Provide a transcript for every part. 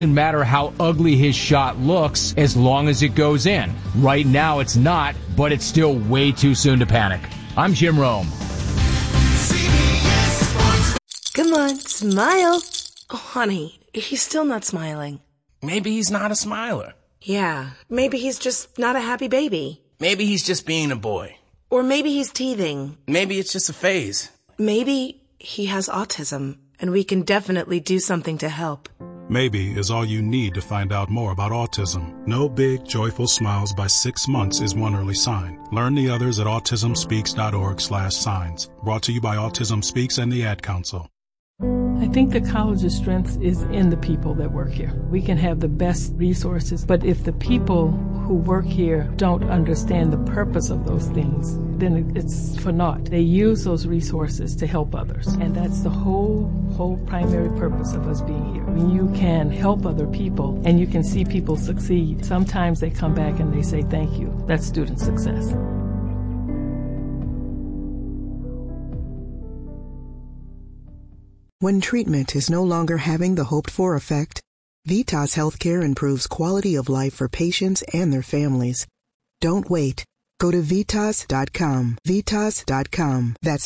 Doesn't matter how ugly his shot looks as long as it goes in. Right now it's not, but it's still way too soon to panic. I'm Jim Rome. Come on, smile. Oh, honey, he's still not smiling. Maybe he's not a smiler. Yeah, maybe he's just not a happy baby. Maybe he's just being a boy. Or maybe he's teething. Maybe it's just a phase. Maybe he has autism, and we can definitely do something to help. Maybe is all you need to find out more about autism. No big, joyful smiles by 6 months is one early sign. Learn the others at autismspeaks.org/signs. Brought to you by Autism Speaks and the Ad Council. I think the college's strength is in the people that work here. We can have the best resources, but if the people who work here don't understand the purpose of those things, then it's for naught. They use those resources to help others, and that's the whole primary purpose of us being here. When you can help other people and you can see people succeed, sometimes they come back and they say thank you. That's student success. When treatment is no longer having the hoped-for effect, Vitas Healthcare improves quality of life for patients and their families. Don't wait. Go to Vitas.com. Vitas.com. That's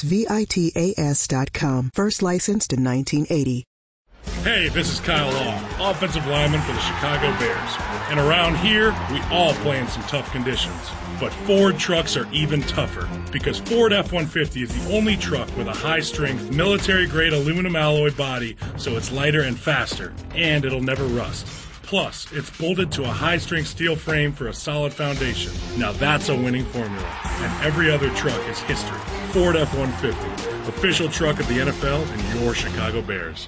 VITAS.com. First licensed in 1980. Hey, this is Kyle Long, offensive lineman for the Chicago Bears. And around here, we all play in some tough conditions. But Ford trucks are even tougher, because Ford F-150 is the only truck with a high-strength, military-grade aluminum alloy body, so it's lighter and faster, and it'll never rust. Plus, it's bolted to a high-strength steel frame for a solid foundation. Now that's a winning formula. And every other truck is history. Ford F-150, official truck of the NFL and your Chicago Bears.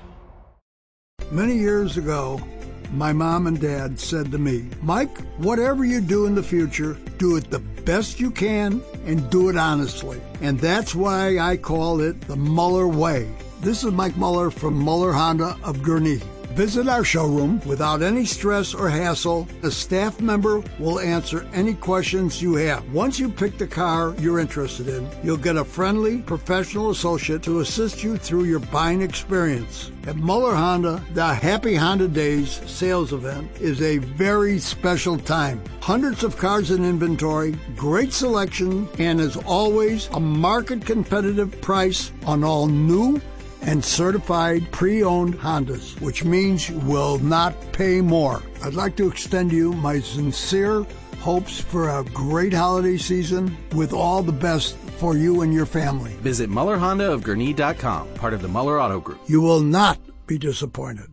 Many years ago, my mom and dad said to me, Mike, whatever you do in the future, do it the best you can and do it honestly. And that's why I call it the Muller Way. This is Mike Muller from Muller Honda of Gurnee. Visit our showroom without any stress or hassle. A staff member will answer any questions you have. Once you pick the car you're interested in, you'll get a friendly, professional associate to assist you through your buying experience. At Muller Honda, the Happy Honda Days sales event is a very special time. Hundreds of cars in inventory, great selection, and as always, a market competitive price on all new and certified pre-owned Hondas, which means you will not pay more. I'd like to extend you my sincere hopes for a great holiday season with all the best for you and your family. Visit MullerHondaofGurnee.com, part of the Muller Auto Group. You will not be disappointed.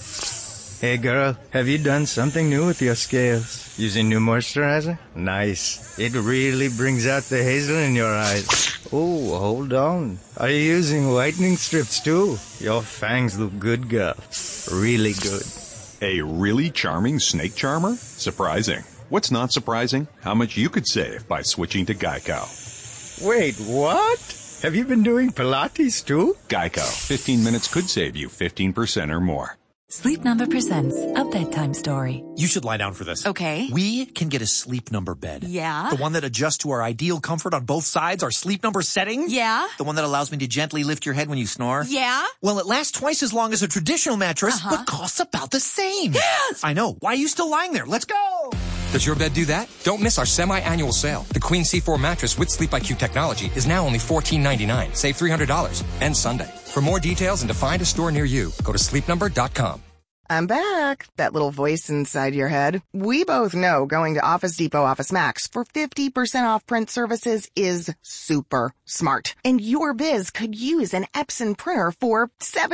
Hey girl, have you done something new with your scales? Using new moisturizer? Nice. It really brings out the hazel in your eyes. Oh, hold on. Are you using whitening strips too? Your fangs look good, girl. Really good. A really charming snake charmer? Surprising. What's not surprising? How much you could save by switching to Geico. Wait, what? Have you been doing Pilates too? Geico. 15 minutes could save you 15% or more. Sleep Number presents a bedtime story. You should lie down for this. Okay. We can get a Sleep Number bed. Yeah? The one that adjusts to our ideal comfort on both sides, our Sleep Number setting. Yeah? The one that allows me to gently lift your head when you snore. Yeah? Well, it lasts twice as long as a traditional mattress, but costs about the same. Yes! I know. Why are you still lying there? Let's go! Does your bed do that? Don't miss our semi-annual sale. The Queen C4 mattress with Sleep IQ technology is now only $14.99. Save $300. Ends Sunday. For more details and to find a store near you, go to sleepnumber.com. I'm back. That little voice inside your head. We both know going to Office Depot Office Max for 50% off print services is super smart. And your biz could use an Epson printer for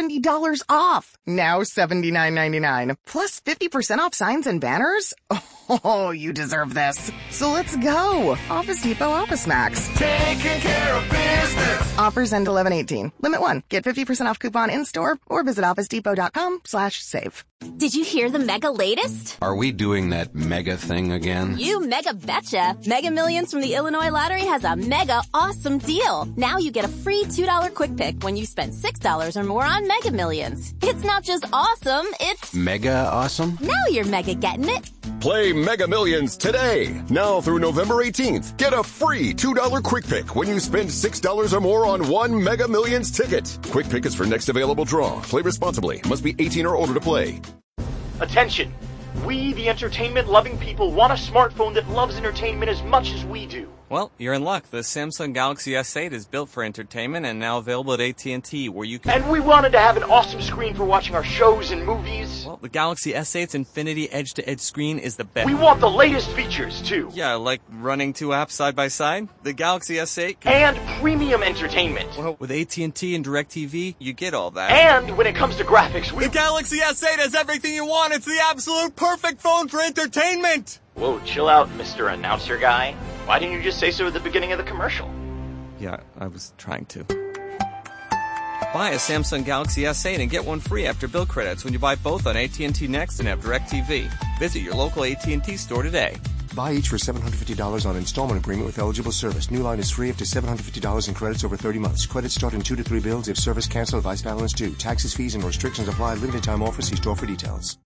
$70 off. Now $79.99. Plus 50% off signs and banners? Oh, you deserve this. So let's go. Office Depot Office Max. Taking care of business. Offers end 11/18. Limit 1. Get 50% off coupon in-store or visit OfficeDepot.com/save. Did you hear the mega latest? Are we doing that mega thing again? You mega betcha. Mega Millions from the Illinois Lottery has a mega awesome deal. Now you get a free $2 quick pick when you spend $6 or more on Mega Millions. It's not just awesome, it's mega awesome. Now you're mega getting it. Play Mega Millions today. Now through November 18th. Get a free $2 quick pick when you spend $6 or more on one Mega Millions ticket. Quick pick is for next available draw. Play responsibly. Must be 18 or older to play. Attention! We, the entertainment-loving people, want a smartphone that loves entertainment as much as we do. Well, you're in luck. The Samsung Galaxy S8 is built for entertainment and now available at AT&T, where you can... And we wanted to have an awesome screen for watching our shows and movies. Well, the Galaxy S8's Infinity Edge-to-Edge screen is the best. We want the latest features, too. Yeah, like running 2 apps side by side. The Galaxy S8 And premium entertainment. Well, with AT&T and DirecTV, you get all that. And when it comes to graphics, The Galaxy S8 has everything you want. It's the absolute perfect phone for entertainment. Whoa, chill out, Mr. Announcer Guy. Why didn't you just say so at the beginning of the commercial? Yeah, I was trying to. Buy a Samsung Galaxy S8 and get one free after bill credits when you buy both on AT&T Next and have DirecTV. Visit your local AT&T store today. Buy each for $750 on installment agreement with eligible service. New line is free up to $750 in credits over 30 months. Credits start in 2 to 3 bills if service cancelled, vice balance due. Taxes, fees, and restrictions apply. Limited time offer. See store for details.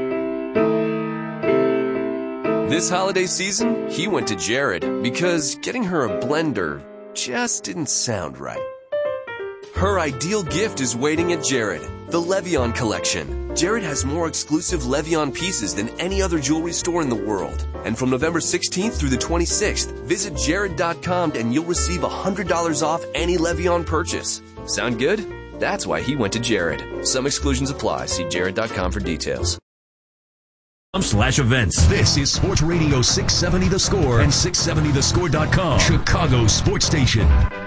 This holiday season, he went to Jared because getting her a blender just didn't sound right. Her ideal gift is waiting at Jared, the Levion collection. Jared has more exclusive Levion pieces than any other jewelry store in the world. And from November 16th through the 26th, visit Jared.com and you'll receive $100 off any Levion purchase. Sound good? That's why he went to Jared. Some exclusions apply. See Jared.com for details. /events. This is Sports Radio 670 The Score and 670thescore.com, Chicago's sports station.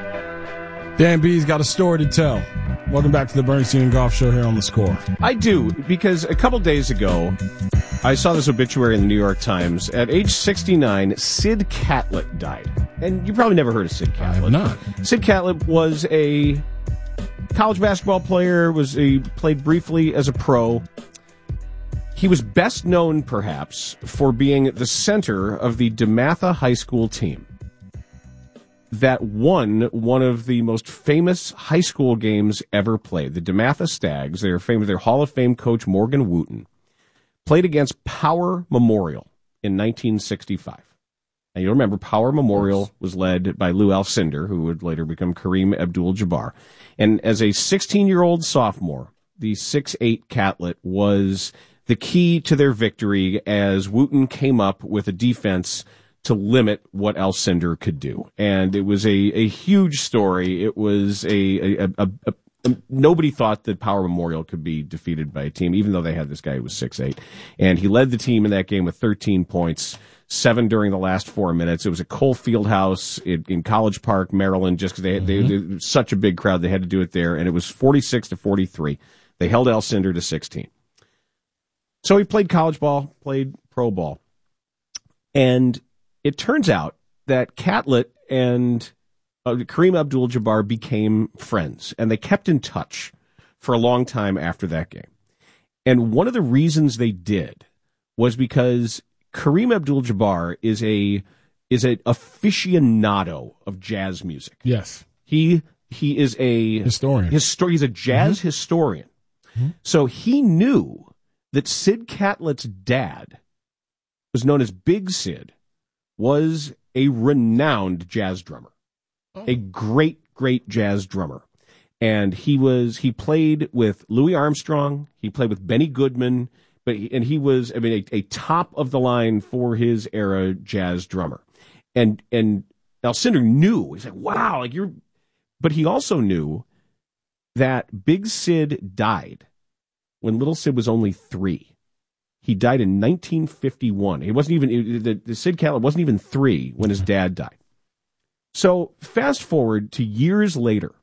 Dan B's got a story to tell. Welcome back to the Bernstein Golf Show here on The Score. I do, because a couple days ago, I saw this obituary in the New York Times. At age 69, Sid Catlett died. And you probably never heard of Sid Catlett. I have not. Sid Catlett was a college basketball player, he played briefly as a pro. He was best known, perhaps, for being the center of the DeMatha High School team that won one of the most famous high school games ever played. The DeMatha Stags, they're famous, their Hall of Fame coach, Morgan Wooten, played against Power Memorial in 1965. And you'll remember Power Memorial was led by Lou Alcindor, who would later become Kareem Abdul-Jabbar. And as a 16-year-old sophomore, the 6'8" Catlett was the key to their victory as Wooten came up with a defense to limit what Alcindor could do. And it was a huge story. It was nobody thought that Power Memorial could be defeated by a team, even though they had this guy who was 6'8". And he led the team in that game with 13 points, 7 during the last 4 minutes. It was at Cole Fieldhouse in College Park, Maryland, just because they such a big crowd, they had to do it there. And it was 46-43. They held Alcindor to 16. So he played college ball, played pro ball. And it turns out that Catlett and Kareem Abdul-Jabbar became friends, and they kept in touch for a long time after that game. And one of the reasons they did was because Kareem Abdul-Jabbar is an aficionado of jazz music. Yes. He is a historian. He's a jazz historian. Mm-hmm. So he knew that Sid Catlett's dad was known as Big Sid, was a renowned jazz drummer, a great jazz drummer. And he played with Louis Armstrong, he played with Benny Goodman, he was a top of the line for his era jazz drummer. And Alcindor knew, he's like, wow, but he also knew that Big Sid died when Little Sid was only 3. He died in 1951. He wasn't even, the Sid Catlett wasn't even 3 when his dad died. So fast forward to years later.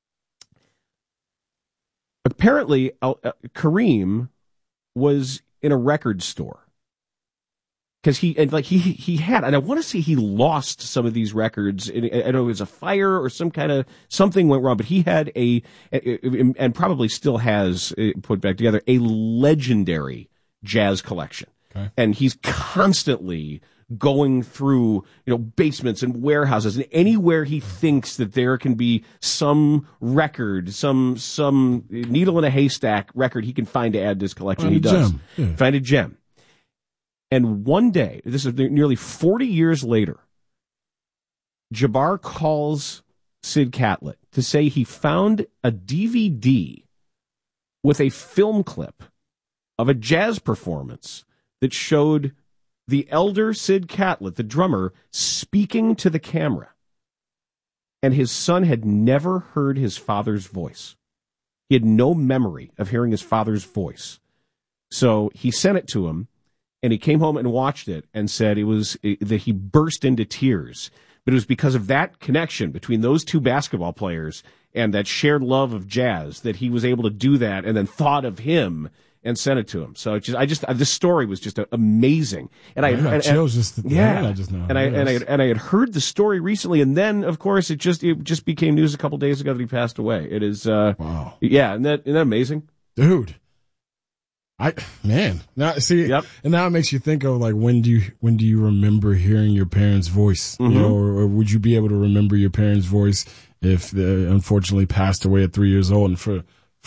Apparently, Kareem was in a record store. Because he had, and I want to say he lost some of these records. I don't know, it was a fire or something went wrong, but he had and probably still has put back together, a legendary jazz collection. Okay. And he's constantly going through, basements and warehouses, and anywhere he thinks that there can be some record, some needle in a haystack record he can find to add to his collection. He does. Find a gem. And one day, this is nearly 40 years later, Jabbar calls Sid Catlett to say he found a DVD with a film clip of a jazz performance that showed the elder Sid Catlett, the drummer, speaking to the camera. And his son had never heard his father's voice. He had no memory of hearing his father's voice. So he sent it to him, and he came home and watched it and said that he burst into tears. But it was because of that connection between those two basketball players and that shared love of jazz that he was able to do that, and then thought of him and sent it to him. So this story was just amazing. And I had heard the story recently, and then of course it just became news a couple days ago that he passed away. It is wow. Yeah, isn't that amazing, dude? Now see, and now it makes you think of like when do you remember hearing your parents' voice? Mm-hmm. You know, or would you be able to remember your parents' voice if they unfortunately passed away at 3 years old? And for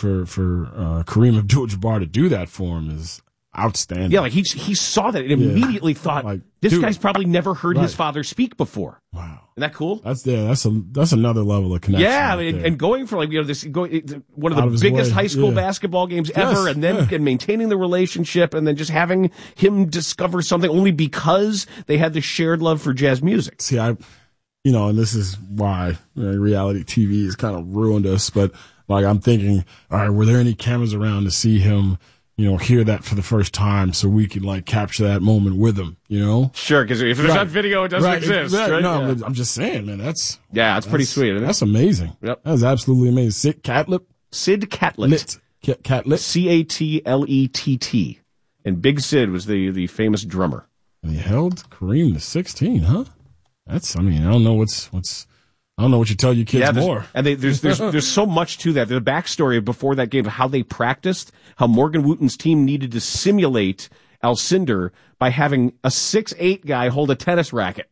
Kareem Abdul-Jabbar to do that for him is outstanding. Yeah, like he saw that and immediately thought, like, this guy's probably never heard his father speak before. Wow, isn't that cool? That's another level of connection. Yeah, and going for one of the biggest high school basketball games ever, and then and maintaining the relationship, and then just having him discover something only because they had this shared love for jazz music. See, and this is why reality TV has kind of ruined us, but. Like, I'm thinking, all right, were there any cameras around to see him, hear that for the first time so we could, like, capture that moment with him, Sure, because if there's not video, it doesn't exist. Right? No, I'm just saying, man, that's pretty sweet, isn't it? That's amazing. Yep. That's absolutely amazing. Sid Catlett? Sid Catlett. Catlett? Catlett. And Big Sid was the famous drummer. And he held Kareem to 16, huh? I don't know I don't know what you tell your kids more. And there's so much to that. The backstory before that game, how they practiced, how Morgan Wooten's team needed to simulate Alcindor by having a 6'8" guy hold a tennis racket.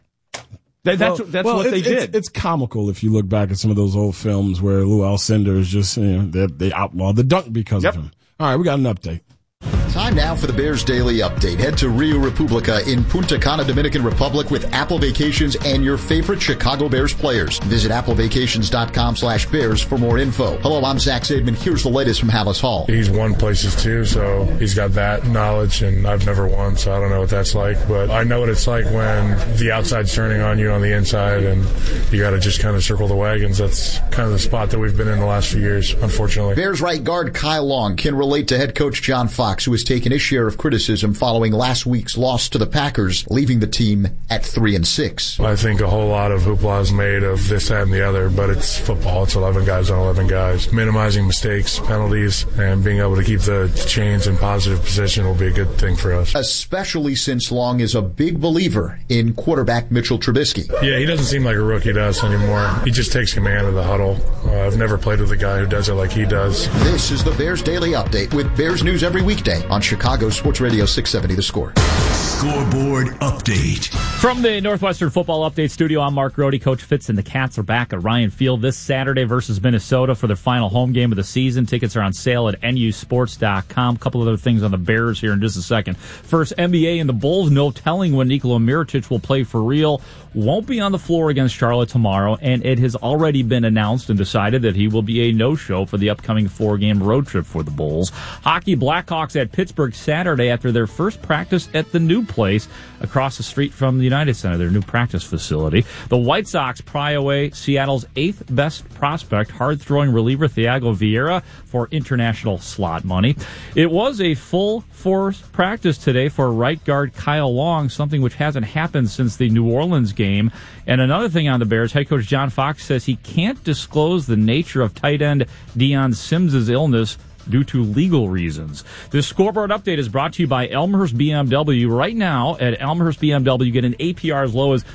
That's what they did. It's comical if you look back at some of those old films where Lou Alcindor is just, they outlawed the dunk because of him. All right, we got an update. Time now for the Bears Daily Update. Head to Rio Republica in Punta Cana, Dominican Republic with Apple Vacations and your favorite Chicago Bears players. Visit applevacations.com/Bears for more info. Hello, I'm Zach Zaidman. Here's the latest from Hallis Hall. He's won places too, so he's got that knowledge, and I've never won, so I don't know what that's like. But I know what it's like when the outside's turning on you on the inside, and you got to just kind of circle the wagons. That's kind of the spot that we've been in the last few years, unfortunately. Bears right guard Kyle Long can relate to head coach John Fox, who has taken his share of criticism following last week's loss to the Packers, leaving the team at 3-6. I think a whole lot of hoopla is made of this, that, and the other, but it's football. It's 11 guys on 11 guys. Minimizing mistakes, penalties, and being able to keep the chains in positive position will be a good thing for us. Especially since Long is a big believer in quarterback Mitchell Trubisky. Yeah, he doesn't seem like a rookie to us anymore. He just takes command of the huddle. I've never played with a guy who does it like he does. This is the Bears Daily Update with Bears News every weekday on Chicago Sports Radio 670 The Score. Scoreboard Update. From the Northwestern Football Update Studio, I'm Mark Grody. Coach Fitz and the Cats are back at Ryan Field this Saturday versus Minnesota for their final home game of the season. Tickets are on sale at nusports.com. A couple other things on the Bears here in just a second. First, NBA and the Bulls, no telling when Nikola Mirotic will play for real. Won't be on the floor against Charlotte tomorrow, and it has already been announced and decided that he will be a no-show for the upcoming 4-game road trip for the Bulls. Hockey, Blackhawks at Pittsburgh Saturday after their first practice at the new place across the street from the United Center, their new practice facility. The White Sox pry away Seattle's 8th best prospect, hard-throwing reliever Thiago Vieira, for international slot money. It was a full-force practice today for right guard Kyle Long, something which hasn't happened since the New Orleans game. And another thing on the Bears, head coach John Fox says he can't disclose the nature of tight end Deion Sims' illness due to legal reasons. This scoreboard update is brought to you by Elmhurst BMW. Right now at Elmhurst BMW, get an APR as low as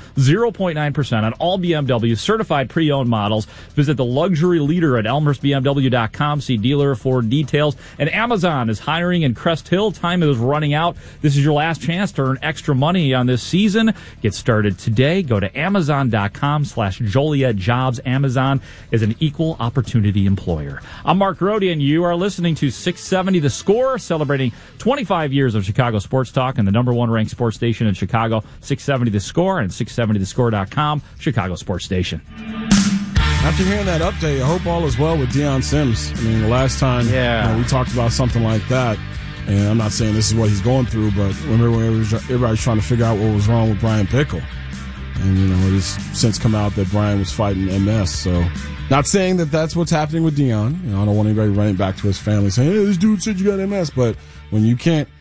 0.9% on all BMW certified pre-owned models. Visit the luxury leader at elmhurstbmw.com. See dealer for details. And Amazon is hiring in Crest Hill. Time is running out. This is your last chance to earn extra money on this season. Get started today. Go to amazon.com/Joliet Jobs. Amazon is an equal opportunity employer. I'm Mark Grody, and you are listening to 670 The Score, celebrating 25 years of Chicago sports talk and the number one ranked sports station in Chicago, 670 The Score and 670thescore.com, Chicago sports station. After hearing that update, I hope all is well with Deion Sims. I mean, the last time we talked about something like that, And I'm not saying this is what he's going through, but remember when everybody's trying to figure out what was wrong with Brian Pickle. And, it has since come out that Brian was fighting MS. So, not saying that that's what's happening with Deion. I don't want anybody running back to his family saying, hey, this dude said you got MS. But when you can't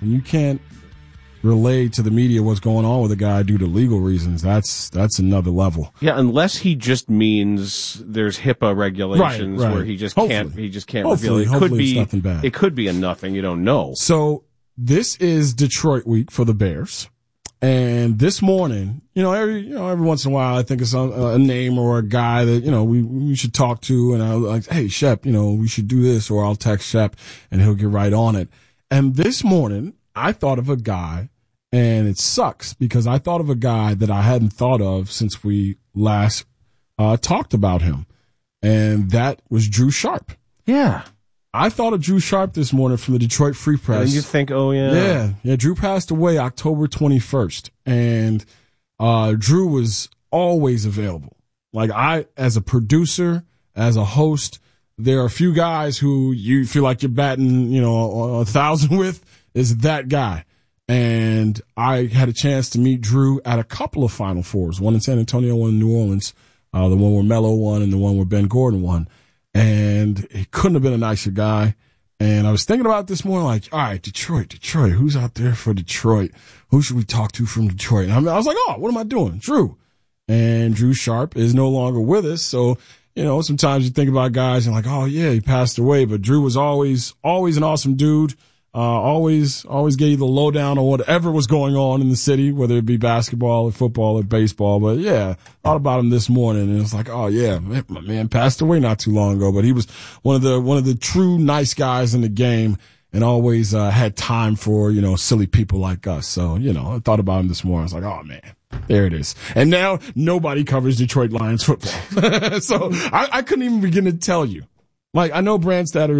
relay to the media what's going on with a guy due to legal reasons, that's another level. Yeah, unless he just means there's HIPAA regulations right. where he just Hopefully. can't reveal it. Hopefully it's nothing bad. It could be a nothing, you don't know. So this is Detroit week for the Bears. And this morning, every once in a while, I think it's a name or a guy that, we should talk to. And I'll like, hey, Shep, we should do this, or I'll text Shep and he'll get right on it. And this morning, I thought of a guy, and it sucks because I thought of a guy that I hadn't thought of since we last talked about him. And that was Drew Sharp. Yeah. I thought of Drew Sharp this morning from the Detroit Free Press. And you think, oh, yeah. Yeah, Drew passed away October 21st. And Drew was always available. Like, as a producer, as a host, there are a few guys who you feel like you're batting, 1,000 with, is that guy. And I had a chance to meet Drew at a couple of Final Fours, one in San Antonio, one in New Orleans, the one where Melo won and the one where Ben Gordon won. And he couldn't have been a nicer guy. And I was thinking about this morning, like, all right, Detroit, who's out there for Detroit? Who should we talk to from Detroit? And I was like, oh, what am I doing? Drew. And Drew Sharp is no longer with us. So, sometimes you think about guys and like, oh yeah, he passed away. But Drew was always an awesome dude. Always gave you the lowdown on whatever was going on in the city, whether it be basketball or football or baseball. But yeah, thought about him this morning and it was like, oh yeah, my man passed away not too long ago, but he was one of the true nice guys in the game and always, had time for, silly people like us. So, I thought about him this morning. I was like, oh man, there it is. And now nobody covers Detroit Lions football. So I couldn't even begin to tell you. Like, I know Brandstatter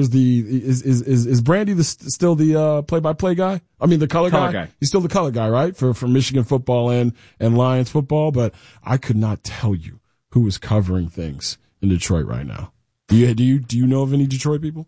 is Brandy still the play-by-play guy? I mean, the color guy? He's still the color guy, right? For Michigan football and Lions football, but I could not tell you who is covering things in Detroit right now. Do you know of any Detroit people?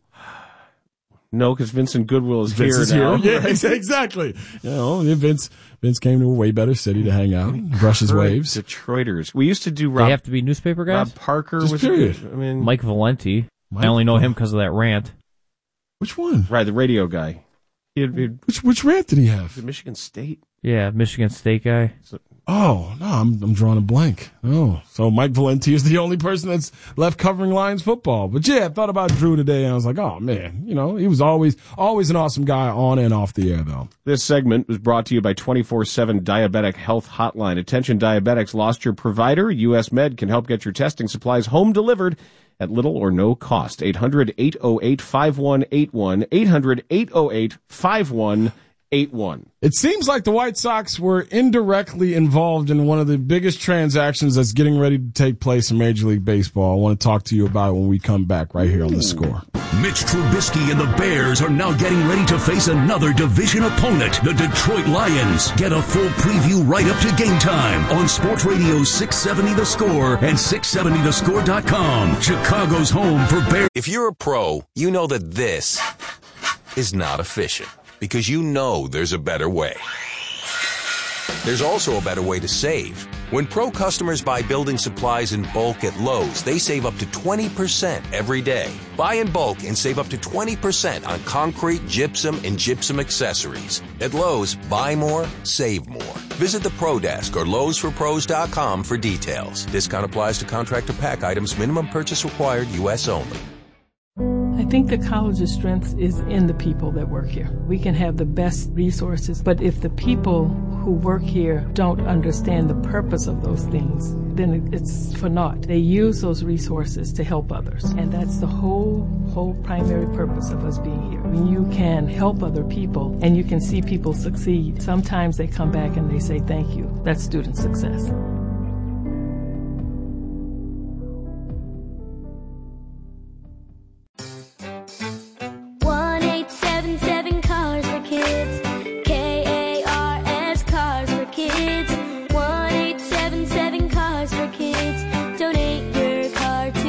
No, because Vincent Goodwill is here now. Yeah, exactly. Vince came to a way better city to hang out and brush his waves. Detroiters. We used to do They have to be newspaper guys? Rob Parker Just was period. Mike Valenti. I only know him because of that rant. Which one? Right, the radio guy. Which rant did he have? Michigan State. Yeah, Michigan State guy. Oh, no, I'm drawing a blank. Oh, so Mike Valenti is the only person that's left covering Lions football. But yeah, I thought about Drew today and I was like, oh man, he was always an awesome guy on and off the air though. This segment was brought to you by 24/7 Diabetic Health Hotline. Attention diabetics, lost your provider? US Med can help get your testing supplies home delivered at little or no cost. 800-808-5181. 800-808-5181. It seems like the White Sox were indirectly involved in one of the biggest transactions that's getting ready to take place in Major League Baseball. I want to talk to you about it when we come back right here on The Score. Mitch Trubisky and the Bears are now getting ready to face another division opponent, the Detroit Lions. Get a full preview right up to game time on Sports Radio 670 The Score and 670thescore.com. Chicago's home for Bears. If you're a pro, you know that this is not efficient. Because you know there's a better way. There's also a better way to save. When pro customers buy building supplies in bulk at Lowe's, they save up to 20% every day. Buy in bulk and save up to 20% on concrete, gypsum, and gypsum accessories. At Lowe's, buy more, save more. Visit the Pro Desk or Lowe'sForPros.com for details. Discount applies to contract or pack items. Minimum purchase required, U.S. only. I think the college's strength is in the people that work here. We can have the best resources, but if the people who work here don't understand the purpose of those things, then it's for naught. They use those resources to help others, and that's the whole primary purpose of us being here. When you can help other people and you can see people succeed, sometimes they come back and they say thank you. That's student success.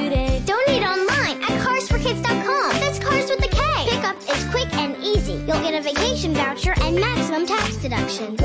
You'll get get a vacation voucher and maximum tax deduction.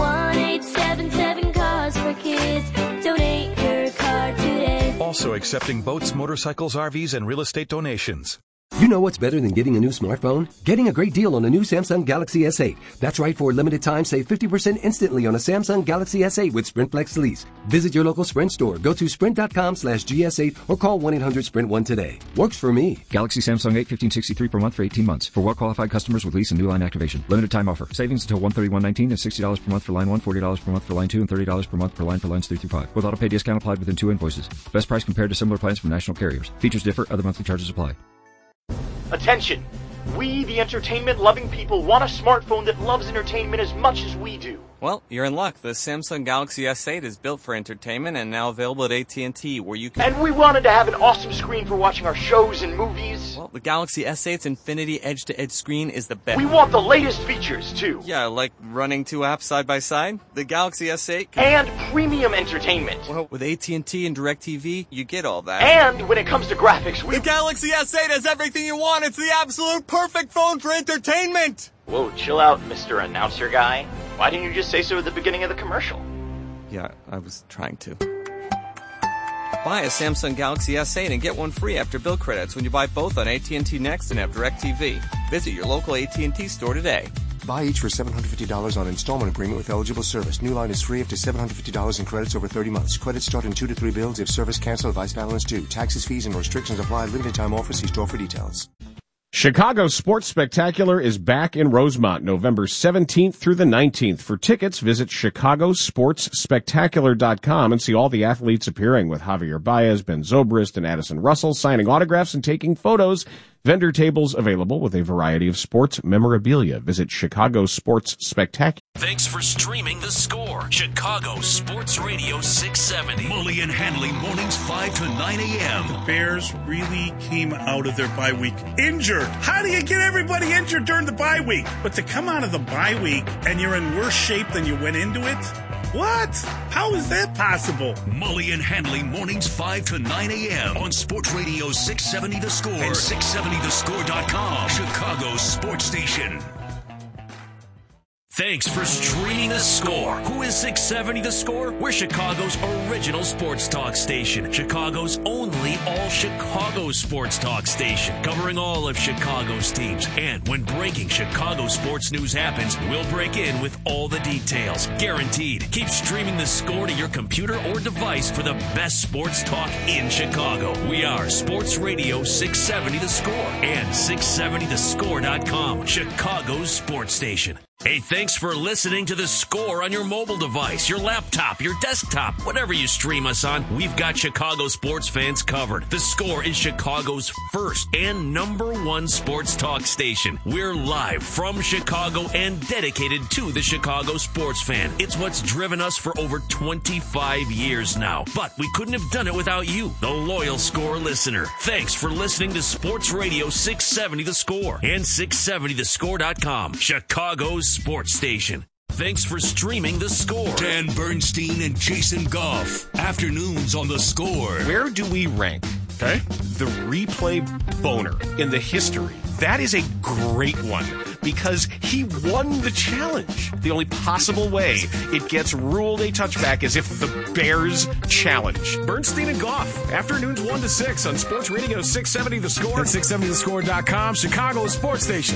1-877-CAUSE-FOR-KIDS. Donate your card today. Also accepting boats, motorcycles, RVs, and real estate donations. You know what's better than getting a new smartphone? Getting a great deal on a new Samsung Galaxy S8. That's right, for a limited time, save 50% instantly on a Samsung Galaxy S8 with Sprint Flex Lease. Visit your local Sprint store, go to sprint.com/GS8 or call 1-800-SPRINT1 today. Works for me. Galaxy Samsung 8 1563 per month for 18 months. For well-qualified customers with lease and new line activation. Limited time offer. Savings until 1/31/19 and $60 per month for line 1, $40 per month for line 2, and $30 per month per line for lines 3 through 5. With auto pay discount applied within 2 invoices. Best price compared to similar plans from national carriers. Features differ. Other monthly charges apply. Attention! We, the entertainment-loving people, want a smartphone that loves entertainment as much as we do. Well, you're in luck. The Samsung Galaxy S8 is built for entertainment and now available at AT&T, where you can... And we wanted to have an awesome screen for watching our shows and movies. Well, the Galaxy S8's Infinity Edge-to-Edge screen is the best. We want the latest features, too. Yeah, like running 2 apps side by side. The Galaxy S8 can... And premium entertainment. Well, with AT&T and DirecTV, you get all that. And when it comes to graphics, The Galaxy S8 has everything you want. It's the absolute perfect phone for entertainment. Whoa, chill out, Mr. Announcer Guy. Why didn't you just say so at the beginning of the commercial? Yeah, I was trying to. Buy a Samsung Galaxy S8 and get one free after bill credits when you buy both on AT&T Next and have DirecTV. Visit your local AT&T store today. Buy each for $750 on installment agreement with eligible service. New line is free up to $750 in credits over 30 months. Credits start in 2 to 3 bills if service canceled, vice balance due. Taxes, fees, and restrictions apply. Limited time offer. See store for details. Chicago Sports Spectacular is back in Rosemont, November 17th through the 19th. For tickets, visit chicagosportsspectacular.com and see all the athletes appearing, with Javier Baez, Ben Zobrist, and Addison Russell signing autographs and taking photos. Vendor tables available with a variety of sports memorabilia. Visit Chicago Sports Spectacular. Thanks for streaming The Score. Chicago Sports Radio 670. Mully and Hanley mornings 5 to 9 a.m. The Bears really came out of their bye week injured. How do you get everybody injured during the bye week? But to come out of the bye week and you're in worse shape than you went into it? What? How is that possible? Mully and Hanley mornings 5 to 9 a.m. on Sports Radio 670 The Score and 670thescore.com. Chicago's sports station. Thanks for streaming The Score. Who is 670 The Score? We're Chicago's original sports talk station. Chicago's only all-Chicago sports talk station. Covering all of Chicago's teams. And when breaking Chicago sports news happens, we'll break in with all the details. Guaranteed. Keep streaming The Score to your computer or device for the best sports talk in Chicago. We are Sports Radio 670 The Score and 670thescore.com. Chicago's sports station. Hey, thanks for listening to The Score on your mobile device, your laptop, your desktop, whatever you stream us on. We've got Chicago sports fans covered. The Score is Chicago's first and #1 sports talk station. We're live from Chicago and dedicated to the Chicago sports fan. It's what's driven us for over 25 years now. But we couldn't have done it without you, the loyal Score listener. Thanks for listening to Sports Radio 670 The Score and 670thescore.com. Chicago's sports station. Thanks for streaming The Score. Dan Bernstein and Jason Goff. Afternoons on The Score. Where do we rank? Okay. The replay boner in the history. That is a great one because he won the challenge. The only possible way it gets ruled a touchback is if the Bears challenge. Bernstein and Goff. Afternoons 1 to 6 on Sports Radio 670 The Score. And 670thescore.com, Chicago's sports station.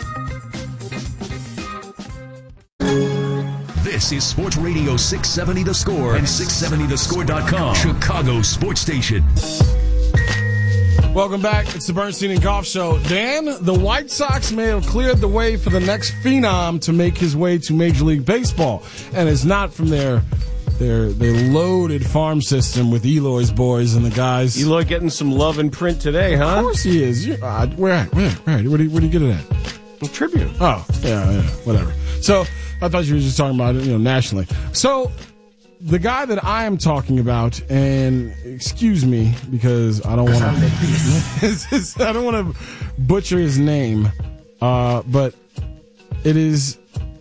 This is Sports Radio 670 The Score and 670thescore.com. Chicago sports station. Welcome back. It's the Bernstein and Goff Show. Dan, the White Sox may have cleared the way for the next phenom to make his way to Major League Baseball. And it's not from their loaded farm system with Eloy's boys and the guys. Eloy getting some love in print today, huh? Of course he is. Where do you get it at? The Tribune. Oh, yeah, whatever. So I thought you were just talking about it, nationally. So the guy that I am talking about, and excuse me because I don't want to, I don't want to butcher his name, but it is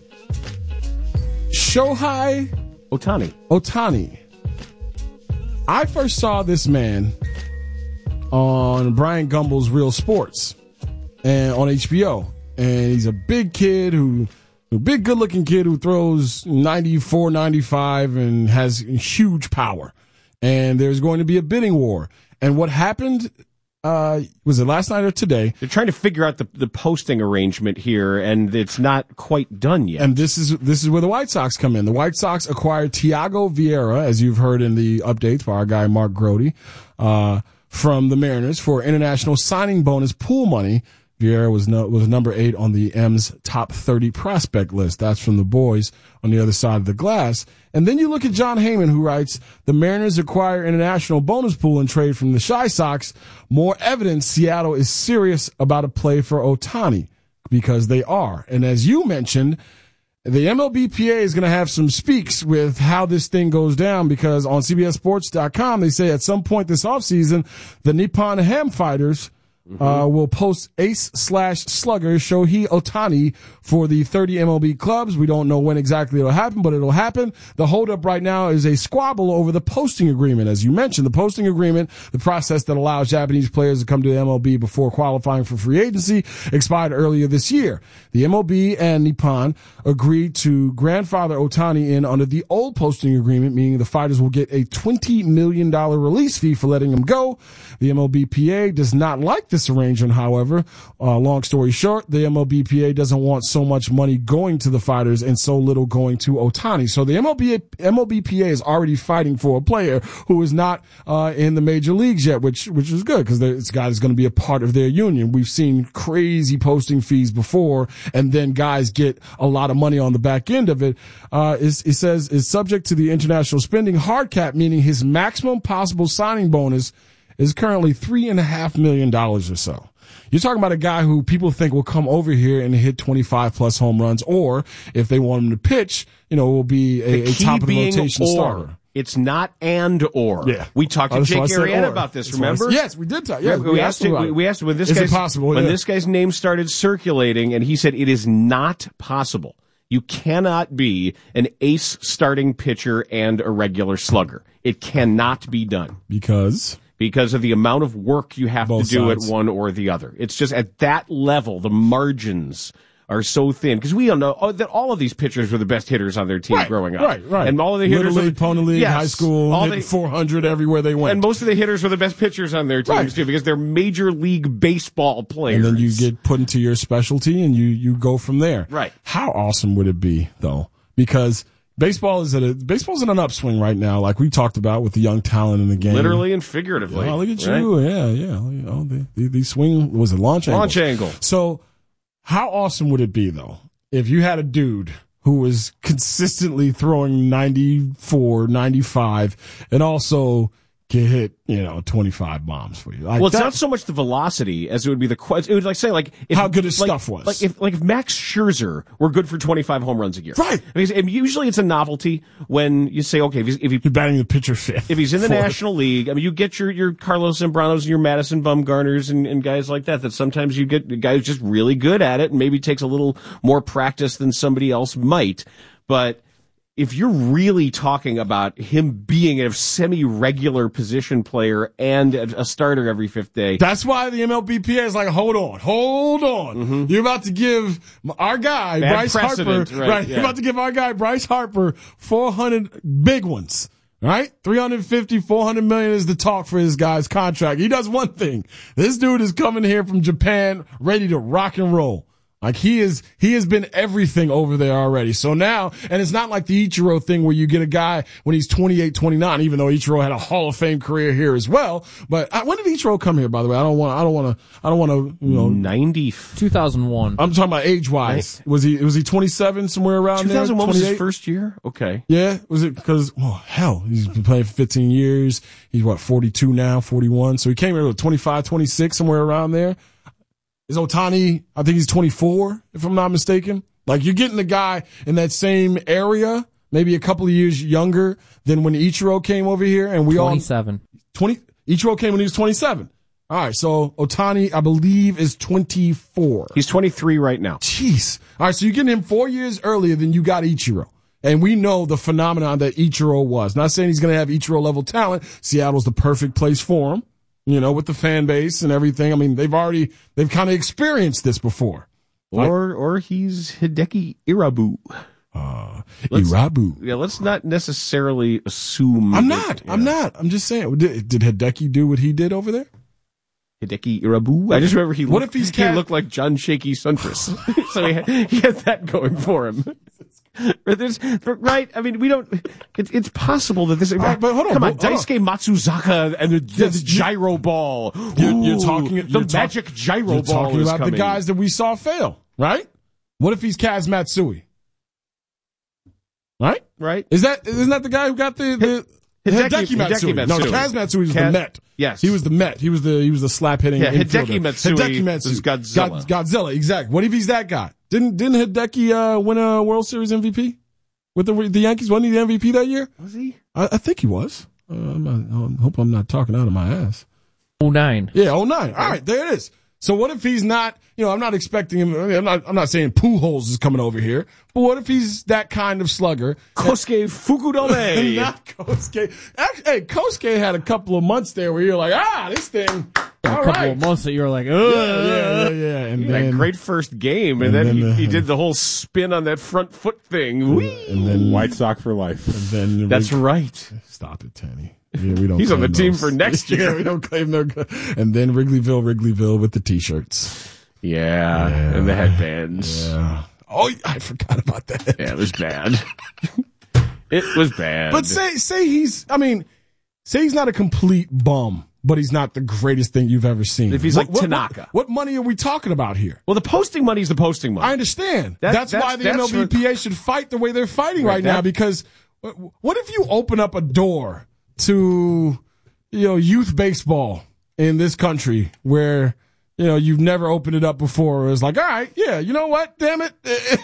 Shohei Ohtani. I first saw this man on Brian Gumbel's Real Sports and on HBO. and he's a big kid a big good-looking kid who throws 94, 95 and has huge power. And there's going to be a bidding war. And what happened, was it last night or today? They're trying to figure out the posting arrangement here, and it's not quite done yet. And this is where the White Sox come in. The White Sox acquired Thiago Vieira, as you've heard in the updates by our guy Mark Grody, from the Mariners for international signing bonus pool money. Vieira was number 8 on the M's top 30 prospect list. That's from the boys on the other side of the glass. And then you look at John Heyman, who writes, the Mariners acquire international bonus pool and trade from the Chi Sox. More evidence Seattle is serious about a play for Ohtani, because they are. And as you mentioned, the MLBPA is going to have some speaks with how this thing goes down, because on CBSSports.com, they say at some point this offseason, the Nippon Ham Fighters will post ace/slugger Shohei Ohtani for the 30 MLB clubs. We don't know when exactly it'll happen, but it'll happen. The holdup right now is a squabble over the posting agreement. As you mentioned, the posting agreement, the process that allows Japanese players to come to the MLB before qualifying for free agency, expired earlier this year. The MLB and Nippon agreed to grandfather Ohtani in under the old posting agreement, meaning the fighters will get a $20 million release fee for letting him go. The MLBPA does not like this arrangement, however. Long story short, the MLBPA doesn't want so much money going to the fighters and so little going to Ohtani. So the MLBPA is already fighting for a player who is not in the major leagues yet, which is good, because this guy is going to be a part of their union. We've seen crazy posting fees before, and then guys get a lot of money on the back end of it. It says is subject to the international spending hard cap, meaning his maximum possible signing bonus is currently $3.5 million or so. You're talking about a guy who people think will come over here and hit 25 plus home runs, or if they want him to pitch, will be a top of the rotation starter. It's not and or. Yeah. We talked to Jake Arrieta about this, remember? Yes, we did talk. Yeah, we asked him when this guy's name started circulating, and he said it is not possible. You cannot be an ace starting pitcher and a regular slugger. It cannot be done. Because of the amount of work you have to do at one or the other. It's just at that level, the margins are so thin. Because we all know that all of these pitchers were the best hitters on their team growing up. Right. And all of the hitters... Little League, Pony League, high school, hitting 400 everywhere they went. And most of the hitters were the best pitchers on their teams, too, because they're Major League Baseball players. And then you get put into your specialty, and you go from there. Right. How awesome would it be, though? Because... Baseball's in an upswing right now, like we talked about with the young talent in the game. Literally and figuratively. Oh, look at you. Yeah. The swing was a launch angle. Launch angle. So how awesome would it be, though, if you had a dude who was consistently throwing 94, 95, and also can hit, 25 bombs for you. It's not so much the velocity as it would be the question. It would say if, how good his stuff was. If Max Scherzer were good for 25 home runs a year. Right. And usually it's a novelty when you say, okay, if you're batting the pitcher fifth. If he's in the National League, you get your Carlos Zambranos and your Madison Bumgarners and guys like that sometimes you get a guy who's just really good at it and maybe takes a little more practice than somebody else might. But if you're really talking about him being a semi-regular position player and a starter every fifth day. That's why the MLBPA is like, hold on. Mm-hmm. You're about to give our guy, Bryce Harper, You're about to give our guy, Bryce Harper, 400 big ones. Right? 350, 400 million is the talk for this guy's contract. He does one thing. This dude is coming here from Japan ready to rock and roll. Like he has been everything over there already. So now, and it's not like the Ichiro thing where you get a guy when he's 28, 29, even though Ichiro had a Hall of Fame career here as well. But when did Ichiro come here, by the way? I don't want to, 2001. I'm talking about age wise. Was he 27 somewhere around 2001 there? 2001 was his first year? Okay. Yeah. Was it because, he's been playing for 15 years. He's 42 now, 41. So he came here with 25, 26, somewhere around there. Is Ohtani, I think he's 24, if I'm not mistaken. Like, you're getting the guy in that same area, maybe a couple of years younger than when Ichiro came over here. And 27. Ichiro came when he was 27. All right, so Ohtani, I believe, is 24. He's 23 right now. Jeez. All right, so you're getting him 4 years earlier than you got Ichiro. And we know the phenomenon that Ichiro was. Not saying he's going to have Ichiro-level talent. Seattle's the perfect place for him. With the fan base and everything. I mean, they've kind of experienced this before. Or he's Hideki Irabu. Irabu. Yeah, let's not necessarily assume. I'm not. I'm just saying. Did Hideki do what he did over there? Hideki Irabu. I just remember he looked like John Shaky Suntress. So he had that going for him. Right? I mean, we don't. It's possible that this. But hold on, come on, Daisuke Matsuzaka and the gyro ball. You're talking magic gyro ball. You're talking is about coming. the guys that we saw fail, right? What if he's Kaz Matsui? Right? Isn't that the guy who got the Hideki Matsui? No, Kaz Matsui was the Met. Yes, he was the Met. He was the slap hitting. Yeah, infielder. Hideki Matsui is Godzilla. Godzilla, exactly. What if he's that guy? Didn't Hideki win a World Series MVP with the Yankees? Wasn't he the MVP that year? Was he? I think he was. I hope I'm not talking out of my ass. 09. Yeah, 09. All right, there it is. So what if he's not, I'm not expecting him, I'm not saying Pujols is coming over here, but what if he's that kind of slugger? Kosuke Fukudome. Not Kosuke. Actually, hey, Kosuke had a couple of months there where you're like, this thing. A couple of months that you were like, ugh. Yeah. And then, that great first game, and then he did the whole spin on that front foot thing. And then White Sox for life. And then that's right. Stop it, Tanny. Yeah, we don't. He's on the team for next year. Yeah, we don't claim no. And then Wrigleyville with the T-shirts. Yeah, and the headbands. Yeah. Oh, I forgot about that. Yeah, it was bad. It was bad. But say he's not a complete bum, but he's not the greatest thing you've ever seen. If he's like Tanaka. What money are we talking about here? Well, the posting money is the posting money. I understand. That's why the MLBPA should fight the way they're fighting right now, because what if you open up a door to, youth baseball in this country where, you've never opened it up before. It's like, all right, yeah, you know what? Damn it.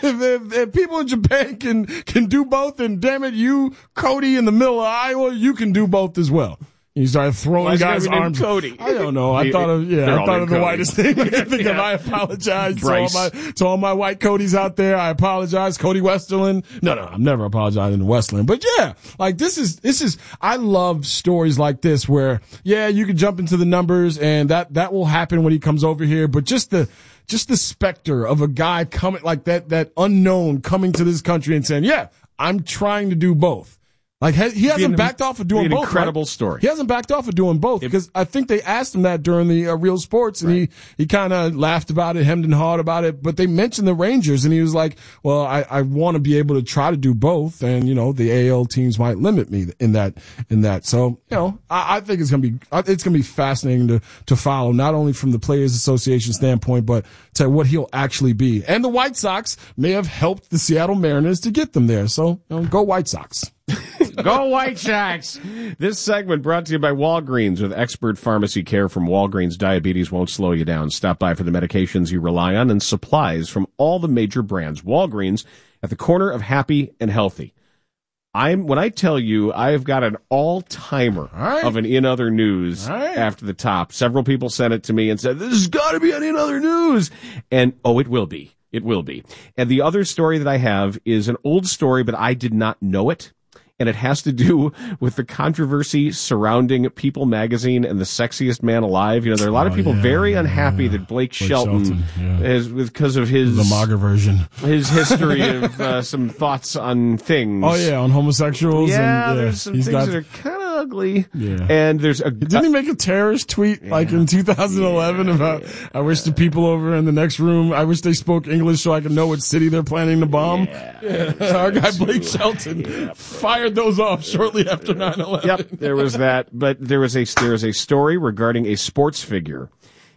If people in Japan can do both, and damn it, you, Cody, in the middle of Iowa, you can do both as well. You started throwing guys' arms. Cody? I don't know. I thought of the whitest thing I can think of. I apologize to all my white Codys out there. I apologize, Cody Westerland. No, I'm never apologizing to Westerland. But yeah, like this is. I love stories like this where you can jump into the numbers and that will happen when he comes over here. But just the specter of a guy coming like that unknown coming to this country and saying, I'm trying to do both. Like, he hasn't backed off of doing both. Incredible story. He hasn't backed off of doing both because I think they asked him that during the Real Sports, and he kind of laughed about it, hemmed and hawed about it. But they mentioned the Rangers, and he was like, "Well, I want to be able to try to do both, and the AL teams might limit me in that. So I think it's gonna be fascinating to follow, not only from the Players Association standpoint, but to what he'll actually be. And the White Sox may have helped the Seattle Mariners to get them there. So go White Sox. Go White Sox! This segment brought to you by Walgreens. With expert pharmacy care from Walgreens, diabetes won't slow you down. Stop by for the medications you rely on and supplies from all the major brands. Walgreens, at the corner of happy and healthy. When I tell you I've got an all-timer of an In Other News after the top. Several people sent it to me and said, this has got to be an In Other News. And, it will be. It will be. And the other story that I have is an old story, but I did not know it. And it has to do with the controversy surrounding People magazine and the sexiest man alive. There are a lot of people very unhappy that Blake Shelton is because of his the MAGA version, his history of some thoughts on things. Oh yeah, on homosexuals. Yeah, there's some things that are kind of ugly. Yeah, and didn't he make a terrorist tweet like in 2011 about I wish the people over in the next room, I wish they spoke English so I could know what city they're planning to bomb. Our guy Blake Shelton fired those off shortly after 9/11. Yep, there was that. But there was a story regarding a sports figure,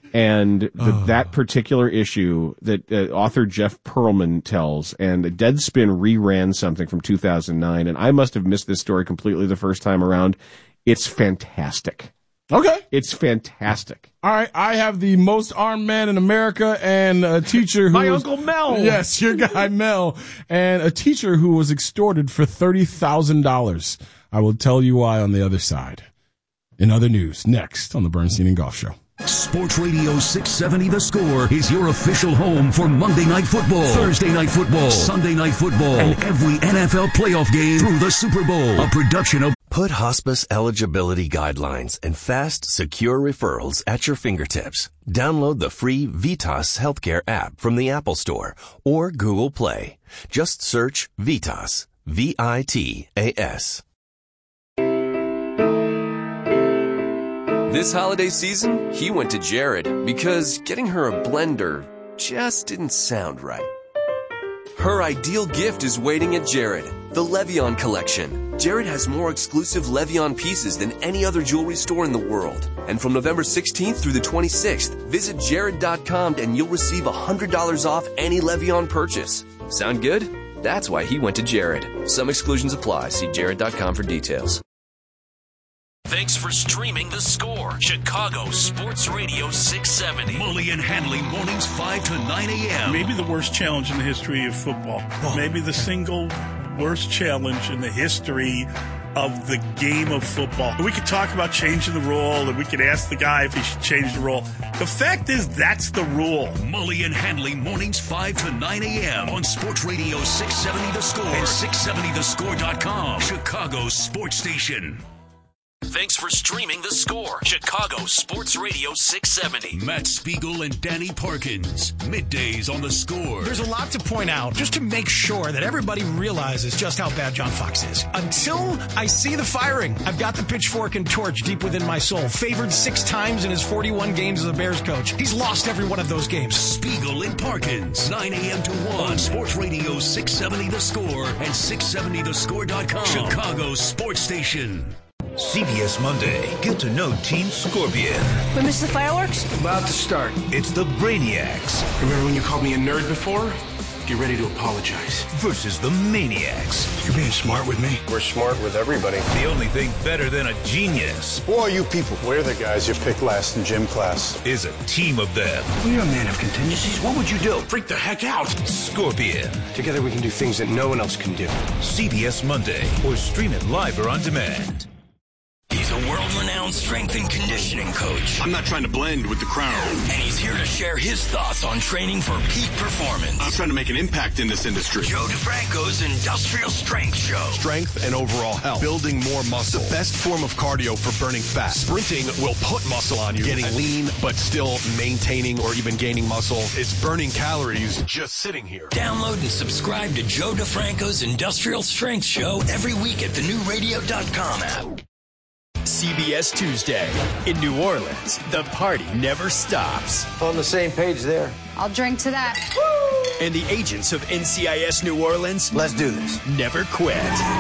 and that particular issue that author Jeff Pearlman tells, and Deadspin reran something from 2009, and I must have missed this story completely the first time around. It's fantastic. Okay. It's fantastic. All right. I have the most armed man in America and a teacher who My Uncle Mel. Yes, your guy Mel. And a teacher who was extorted for $30,000. I will tell you why on the other side. In other news, next on the Bernstein and Golf Show. Sports Radio 670 The Score is your official home for Monday Night Football, Thursday Night Football, Sunday Night Football, and every NFL playoff game through the Super Bowl. A production of Put hospice eligibility guidelines and fast, secure referrals at your fingertips. Download the free Vitas Healthcare app from the Apple Store or Google Play. Just search Vitas, V-I-T-A-S. This holiday season, he went to Jared because getting her a blender just didn't sound right. Her ideal gift is waiting at Jared, the Levion collection. Jared has more exclusive Levion pieces than any other jewelry store in the world. And from November 16th through the 26th, visit Jared.com and you'll receive $100 off any Levion purchase. Sound good? That's why he went to Jared. Some exclusions apply. See Jared.com for details. Thanks for streaming The Score. Chicago Sports Radio 670. Mully and Hanley mornings 5 to 9 a.m. Maybe the worst challenge in the history of football. Maybe the single worst challenge in the history of the game of football. We could talk about changing the rule, and we could ask the guy if he should change the rule. The fact is, that's the rule. Mully and Hanley mornings 5 to 9 a.m. on Sports Radio 670 The Score and 670thescore.com. Chicago Sports Station. Thanks for streaming The Score. Chicago Sports Radio 670. Matt Spiegel and Danny Parkins. Middays on The Score. There's a lot to point out just to make sure that everybody realizes just how bad John Fox is. Until I see the firing, I've got the pitchfork and torch deep within my soul. Favored 6 times in his 41 games as a Bears coach. He's lost every one of those games. Spiegel and Parkins. 9 a.m. to 1 on Sports Radio 670 The Score and 670thescore.com. Chicago Sports Station. CBS Monday. Get to know Team Scorpion. We missed the fireworks? About to start. It's the Brainiacs. Remember when you called me a nerd before? Get ready to apologize. Versus the Maniacs. You're being smart with me? We're smart with everybody. The only thing better than a genius. Who are you people? We're the guys you picked last in gym class. Is a team of them. Well, you're a man of contingencies. What would you do? Freak the heck out. Scorpion. Together we can do things that no one else can do. CBS Monday. Or stream it live or on demand. He's a world-renowned strength and conditioning coach. I'm not trying to blend with the crowd. And he's here to share his thoughts on training for peak performance. I'm trying to make an impact in this industry. Joe DeFranco's Industrial Strength Show. Strength and overall health. Building more muscle. The best form of cardio for burning fat. Sprinting will put muscle on you. Getting lean, but still maintaining or even gaining muscle. It's burning calories just sitting here. Download and subscribe to Joe DeFranco's Industrial Strength Show every week at the newradio.com app. CBS Tuesday. In New Orleans, the party never stops. On the same page there. I'll drink to that. Woo! And the agents of NCIS New Orleans, let's do this, never quit.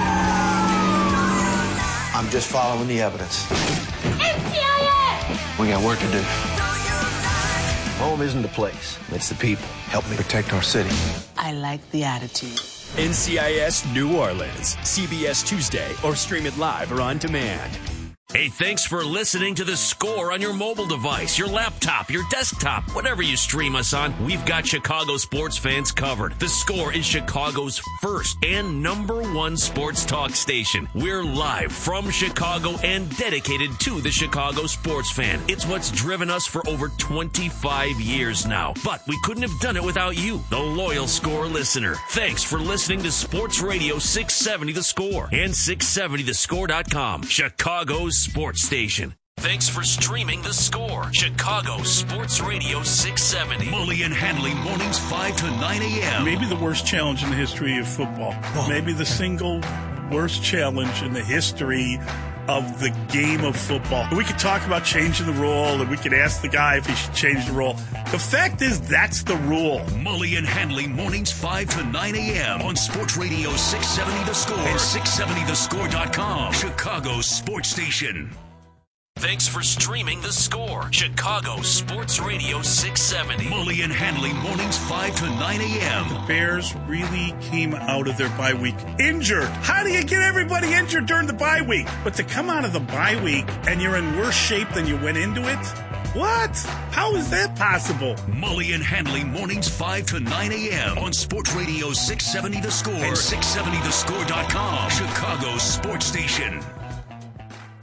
I'm just following the evidence. NCIS! We got work to do. Home isn't the place, it's the people. Help me protect our city. I like the attitude. NCIS New Orleans. CBS Tuesday, or stream it live or on demand. Hey, thanks for listening to The Score on your mobile device, your laptop, your desktop, whatever you stream us on. We've got Chicago sports fans covered. The Score is Chicago's first and #1 sports talk station. We're live from Chicago and dedicated to the Chicago sports fan. It's what's driven us for over 25 years now. But we couldn't have done it without you, the loyal Score listener. Thanks for listening to Sports Radio 670 The Score and 670thescore.com. Chicago's sports station. Thanks for streaming The Score. Chicago Sports Radio 670. Mully and Hanley mornings 5 to 9 a.m. Maybe the worst challenge in the history of football. Maybe the single worst challenge in the history of the game of football. We could talk about changing the rule, and we could ask the guy if he should change the rule. The fact is, that's the rule. Mully and Hanley mornings 5 to 9 a.m. on Sports Radio 670 The Score and 670thescore.com. Chicago Sports Station. Thanks for streaming The Score. Chicago Sports Radio 670. Mully and Hanley mornings 5 to 9 a.m. The Bears really came out of their bye week injured. How do you get everybody injured during the bye week? But to come out of the bye week and you're in worse shape than you went into it? What? How is that possible? Mully and Hanley mornings 5 to 9 a.m. on Sports Radio 670 The Score and 670thescore.com. Chicago Sports Station.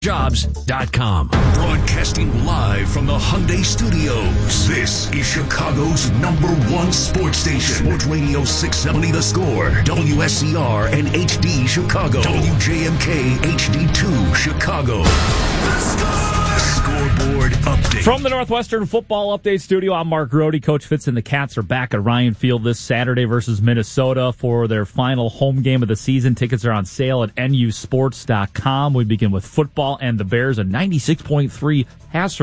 Jobs.com. Broadcasting live from the Hyundai Studios. This is Chicago's #1 sports station. Sports Radio 670 The Score. WSCR and HD Chicago. WJMK HD2 Chicago. Scoreboard update. From the Northwestern Football Update Studio, I'm Mark Grody. Coach Fitz and the Cats are back at Ryan Field this Saturday versus Minnesota for their final home game of the season. Tickets are on sale at nusports.com. We begin with football and the Bears, a 96.3 passer